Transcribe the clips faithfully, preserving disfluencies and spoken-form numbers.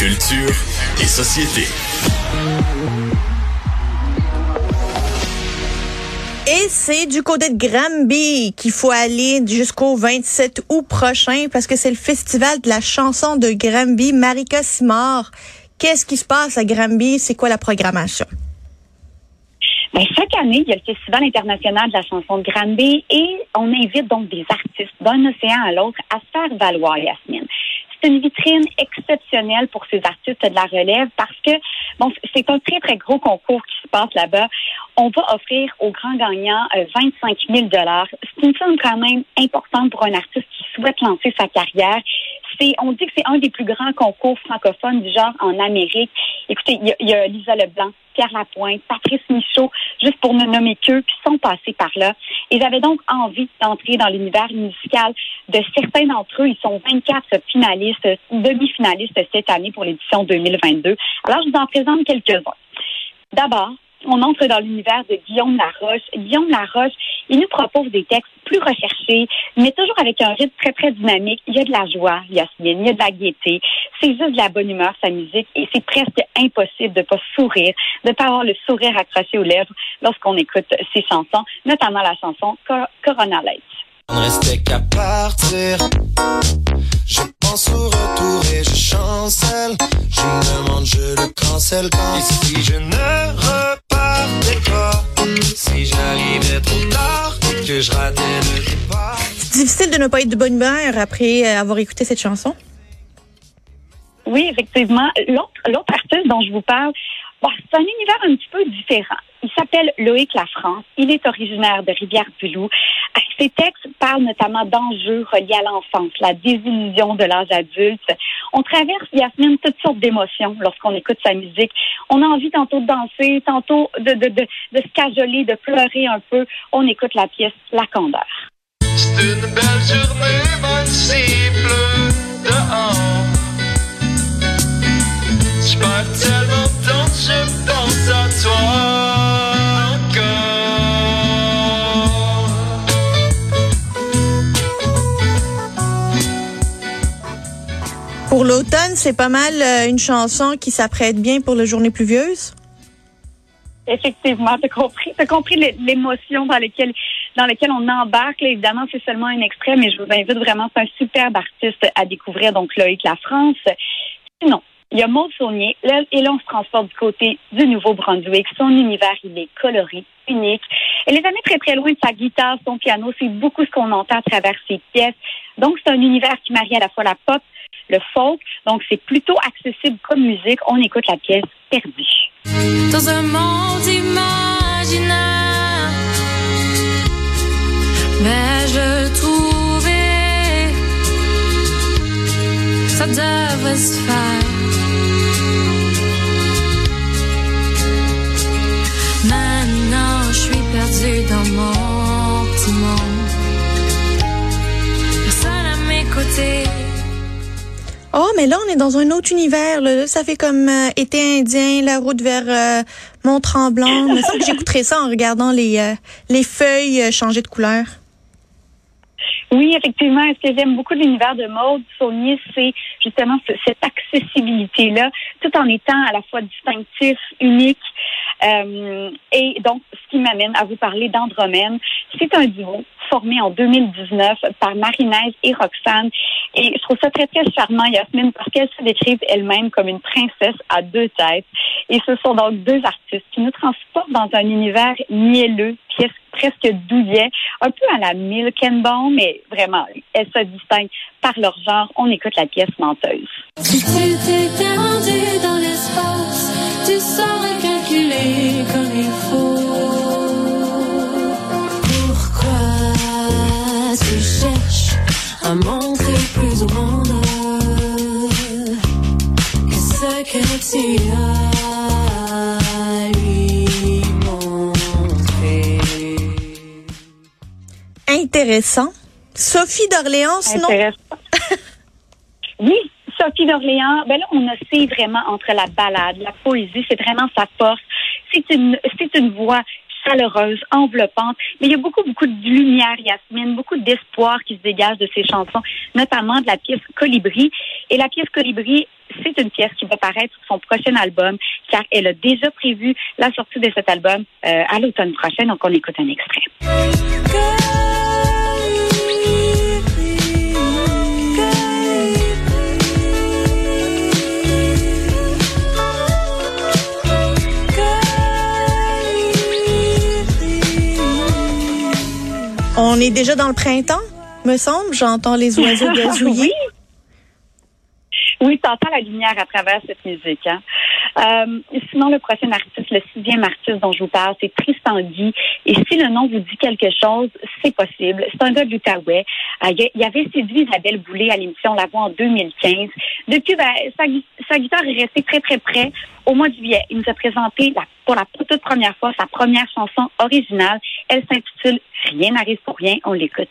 Culture et société. Et c'est du côté de Granby qu'il faut aller jusqu'au vingt-sept août prochain parce que c'est le festival de la chanson de Granby. Marika Simard, qu'est-ce qui se passe à Granby? C'est quoi la programmation? Bien, chaque année, il y a le Festival international de la chanson de Granby et on invite donc des artistes d'un océan à l'autre à se faire valoir, Yasmine. C'est une vitrine exceptionnelle pour ces artistes de la relève parce que bon, c'est un très, très gros concours qui se passe là-bas. On va offrir aux grands gagnants euh, vingt-cinq mille dollars. C'est une somme quand même importante pour un artiste qui souhaite lancer sa carrière. C'est, on dit que c'est un des plus grands concours francophones du genre en Amérique. Écoutez, il y a, il y a Lisa Leblanc, Pierre Lapointe, Patrice Michaud, juste pour ne nommer qu'eux, qui sont passés par là. Et j'avais donc envie d'entrer dans l'univers musical de certains d'entre eux. Ils sont vingt-quatre finalistes, demi-finalistes cette année pour l'édition deux mille vingt-deux. Alors, je vous en présente quelques-uns. D'abord, on entre dans l'univers de Guillaume Laroche. Guillaume Laroche, il nous propose des textes plus recherchés, mais toujours avec un rythme très, très dynamique. Il y a de la joie, Yasmine, il y a de la gaieté. C'est juste de la bonne humeur, sa musique, et c'est presque impossible de pas sourire, de pas avoir le sourire accroché aux lèvres lorsqu'on écoute ses chansons, notamment la chanson Cor- Corona Light. On restait qu'à partir. Je pense au retour et je chancelle. Je me demande, je le cancelle quand. Et si je ne repartais pas, si j'arrivais trop tard, que je ratais le départ. C'est difficile de ne pas être de bonne humeur après avoir écouté cette chanson? Oui, effectivement. L'autre, l'autre artiste dont je vous parle, bon, c'est un univers un petit peu différent. Il s'appelle Loïc Lafrance. Il est originaire de Rivière-du-Loup. Ses textes parlent notamment d'enjeux reliés à l'enfance, la désillusion de l'âge adulte. On traverse, Yasmine, toutes sortes d'émotions lorsqu'on écoute sa musique. On a envie tantôt de danser, tantôt de, de, de, de se cajoler, de pleurer un peu. On écoute la pièce La Candeur. C'est une belle journée, même s'il pleut dehors. Je perds tellement de temps, je pense à toi encore. Pour l'automne, c'est pas mal euh, une chanson qui s'apprête bien pour les journées pluvieuses? Effectivement, t'as compris, t'as compris l'émotion dans laquelle, dans laquelle on embarque. Là, évidemment, c'est seulement un extrait, mais je vous invite vraiment, c'est un superbe artiste à découvrir, donc Loïc Lafrance. Sinon, il y a Maud Saunier, là, et là, on se transporte du côté du Nouveau-Brunswick. Son univers, il est coloré, unique. Elle est jamais très, très loin de sa guitare, son piano. C'est beaucoup ce qu'on entend à travers ses pièces. Donc, c'est un univers qui marie à la fois la pop, le folk. Donc, c'est plutôt accessible comme musique. On écoute la pièce Perdue. Dans un monde imaginaire, mais je trouvais ça devait se faire. Maintenant, je suis perdue dans mon petit monde. Personne à mes côtés. Oh, mais là, on est dans un autre univers. Là. Ça fait comme euh, été indien, la route vers euh, Mont-Tremblant. Il me semble que j'écouterais ça en regardant les, euh, les feuilles euh, changer de couleur. Oui, effectivement. Ce que j'aime beaucoup de l'univers de Maud Saunier, c'est justement ce, cette accessibilité-là, tout en étant à la fois distinctif, unique. Euh, et donc, ce qui m'amène à vous parler d'Andromène. C'est un duo formé en deux mille dix-neuf par Marie-Neige et Roxane. Et je trouve ça très, très charmant, Yasmine, parce qu'elles se décrivent elles-mêmes comme une princesse à deux têtes. Et ce sont donc deux artistes qui nous transportent dans un univers mielleux, pièce presque douillet, un peu à la Milk and Bone, mais vraiment, elles se distinguent par leur genre. On écoute la pièce Menteuse. Si tu t'es perdu dans l'espace, tu saurais calculer comme il faut. Pourquoi tu cherches à montrer plus au monde que ce que tu as lui montré? Intéressant. Sophie d'Orléans, sinon? Intéressant. Oui, Sophie d'Orléans, ben là, on oscille vraiment entre la ballade, la poésie, c'est vraiment sa force. C'est une, c'est une voix chaleureuse, enveloppante. Mais il y a beaucoup, beaucoup de lumière, Yasmine, beaucoup d'espoir qui se dégage de ces chansons, notamment de la pièce Colibri. Et la pièce Colibri, c'est une pièce qui va paraître sur son prochain album, car elle a déjà prévu la sortie de cet album euh, à l'automne prochain. Donc, on écoute un extrait. On est déjà dans le printemps, me semble. J'entends les oiseaux gazouiller. Oui. Oui, t'entends la lumière à travers cette musique. Hein? Euh, sinon, le prochain artiste, le sixième artiste dont je vous parle, c'est Tristan Guy. Et si le nom vous dit quelque chose, c'est possible. C'est un gars de l'Outaouais. Euh, il avait séduit Isabelle Boulay à l'émission La Voix en deux mille quinze. Depuis, ben, sa, sa guitare est restée très, très près. Au mois de juillet, il nous a présenté la, pour la toute première fois sa première chanson originale. Elle s'intitule « Rien n'arrive pour rien ». On l'écoute.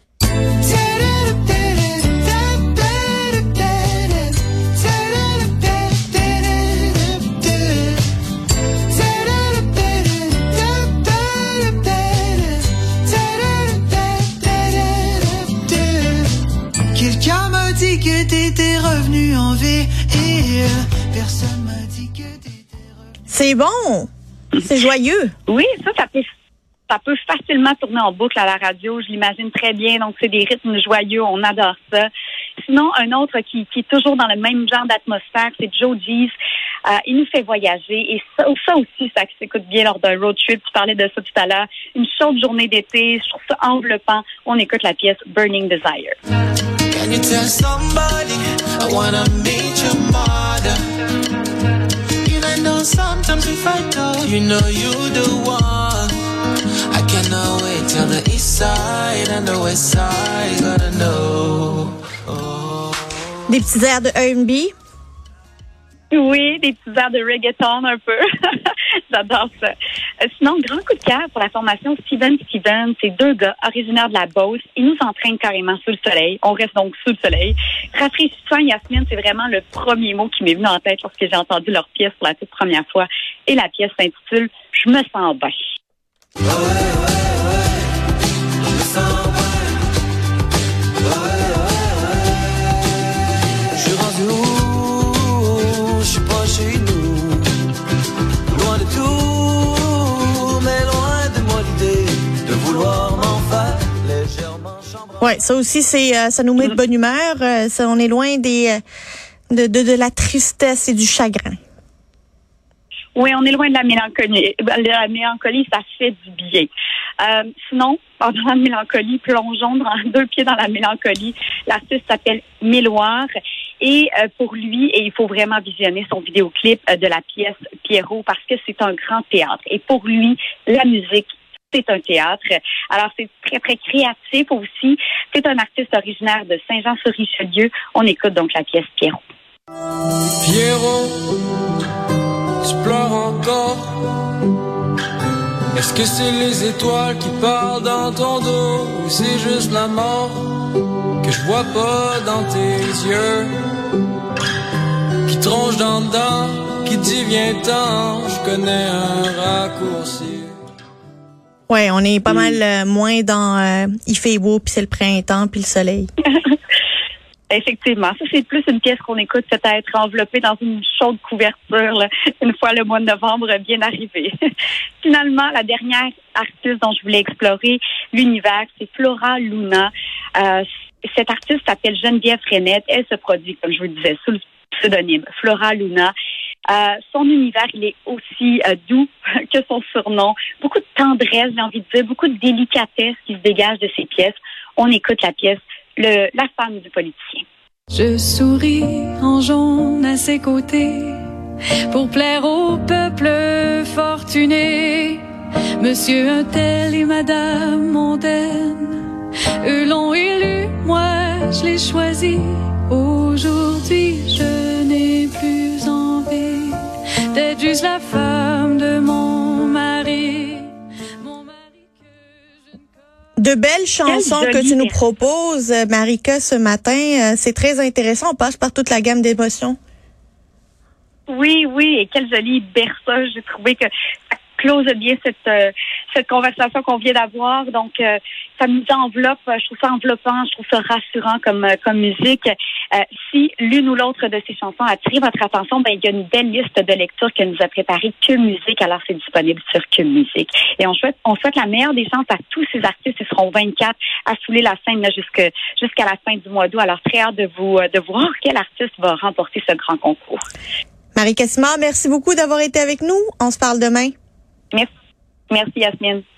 Quelqu'un m'a dit que t'étais revenu en vie et personne m'a dit que t'étais revenu. C'est bon, c'est joyeux. Oui, ça, ça peut, ça peut facilement tourner en boucle à la radio. Je l'imagine très bien. Donc, c'est des rythmes joyeux. On adore ça. Sinon, un autre qui, qui est toujours dans le même genre d'atmosphère, c'est Joe Gees. Euh, il nous fait voyager. Et ça, ça aussi, ça s'écoute bien lors d'un road trip. Tu parlais de ça tout à l'heure. Une chaude journée d'été. Je trouve ça enveloppant. On écoute la pièce Burning Desire. Can you tell somebody I wanna meet your mother? And I know sometimes we fight though. You know you the one. I cannot wait till the east side and the west side gotta know. Oh. Des petits airs de R and B. Oui, des petits airs de reggaeton un peu. J'adore ça. Euh, sinon, grand coup de cœur pour la formation Steven Steven. C'est deux gars originaires de la Beauce. Ils nous entraînent carrément sous le soleil. On reste donc sous le soleil. Rafraîchissant, Yasmine, c'est vraiment le premier mot qui m'est venu en tête lorsque j'ai entendu leur pièce pour la toute première fois. Et la pièce s'intitule « Je me sens bien ». Ouais, ouais, ouais, je me sens bien. Ouais, ouais, ouais. Je suis rendu où? Je suis pas chez nous. Loin de tout, mais loin de moi l'idée de vouloir m'en faire légèrement chambre. Ouais, ça aussi, c'est, euh, ça nous met de bonne humeur. Euh, ça, on est loin des, euh, de, de, de la tristesse et du chagrin. Oui, on est loin de la mélancolie. La mélancolie, ça fait du bien. Euh, sinon, pendant la mélancolie, plongeons dans, deux pieds dans la mélancolie. L'artiste s'appelle Méloire. Et euh, pour lui, et il faut vraiment visionner son vidéoclip euh, de la pièce Pierrot parce que c'est un grand théâtre. Et pour lui, la musique, c'est un théâtre. Alors, c'est très, très créatif aussi. C'est un artiste originaire de Saint-Jean-sur-Richelieu. On écoute donc la pièce Pierrot. Pierrot, tu pleures encore? Est-ce que c'est les étoiles qui parlent dans ton dos ou c'est juste la mort que je vois pas dans tes yeux? Qui tronche dans le dent, qui dit viens-t'en, je connais un raccourci. Ouais, on est pas mal euh, moins dans euh, il fait beau puis c'est le printemps puis le soleil. Effectivement, ça c'est plus une pièce qu'on écoute peut-être enveloppée dans une chaude couverture là, une fois le mois de novembre bien arrivé. Finalement, la dernière artiste dont je voulais explorer l'univers, c'est Flora Luna. Euh, cette artiste s'appelle Geneviève Frenette. Elle se produit, comme je vous le disais, sous le pseudonyme Flora Luna. Euh, son univers, il est aussi euh, doux que son surnom. Beaucoup de tendresse, j'ai envie de dire, beaucoup de délicatesse qui se dégage de ses pièces. On écoute la pièce Le, la femme du politicien. Je souris en jaune à ses côtés pour plaire au peuple fortuné. Monsieur un tel et madame mondaine, eux l'ont élu, moi je l'ai choisi. Aujourd'hui je n'ai plus envie d'être juste la femme de mon mari. De belles chansons que tu nous proposes, Marika, ce matin. C'est très intéressant. On passe par toute la gamme d'émotions. Oui, oui. Et quelle jolie berceuse. J'ai trouvé que ça close bien cette euh, cette conversation qu'on vient d'avoir. Donc, euh, ça nous enveloppe. Je trouve ça enveloppant, je trouve ça rassurant comme euh, comme musique. Euh, si l'une ou l'autre de ces chansons attire votre attention, ben il y a une belle liste de lectures que nous a préparée Que Musique. Alors, c'est disponible sur Que Musique. Et on souhaite on souhaite la meilleure des chances à tous ces artistes. Ils seront vingt-quatre à souler la scène là, jusque jusqu'à la fin du mois d'août. Alors, très hâte de vous de voir quel artiste va remporter ce grand concours. Marika Simard, merci beaucoup d'avoir été avec nous. On se parle demain. Merci. Merci, Yasmine.